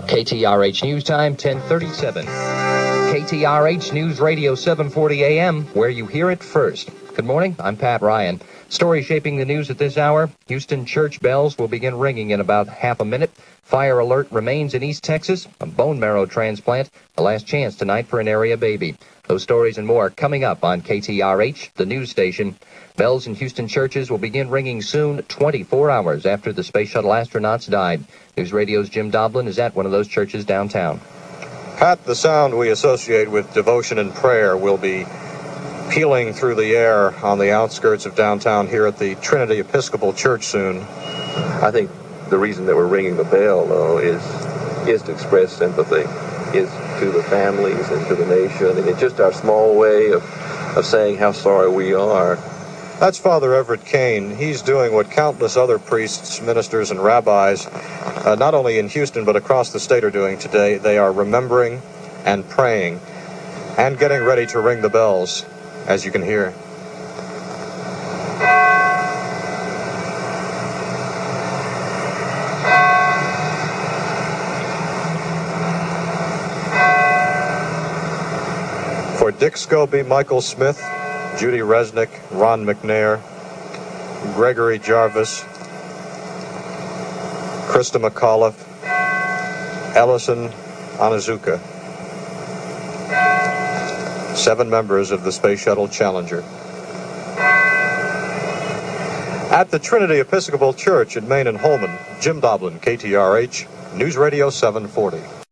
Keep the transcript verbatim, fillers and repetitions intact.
K T R H News Time, ten thirty-seven. K T R H News Radio seven forty A M, where you hear it first. Good morning, I'm Pat Ryan. Story shaping the news at this hour. Houston church bells will begin ringing in about half a minute. Fire alert remains in East Texas. A bone marrow transplant. The last chance tonight for an area baby. Those stories and more coming up on K T R H, the news station. Bells in Houston churches will begin ringing soon, twenty-four hours after the Space Shuttle astronauts died. News Radio's Jim Doblin is at one of those churches downtown. Pat, the sound we associate with devotion and prayer will be pealing through the air on the outskirts of downtown here at the Trinity Episcopal Church soon. I think the reason that we're ringing the bell, though, is is to express sympathy, is to the families and to the nation. And it's just our small way of, of saying how sorry we are. That's Father Everett Kane. He's doing what countless other priests, ministers, and rabbis, uh, not only in Houston but across the state, are doing today. They are remembering and praying and getting ready to ring the bells, as you can hear. For Dick Scobie, Michael Smith, Judy Resnick, Ron McNair, Gregory Jarvis, Krista McAuliffe, Ellison Onizuka. Seven members of the Space Shuttle Challenger. At the Trinity Episcopal Church in Maine and Holman, Jim Doblin, K T R H, News Radio seven forty.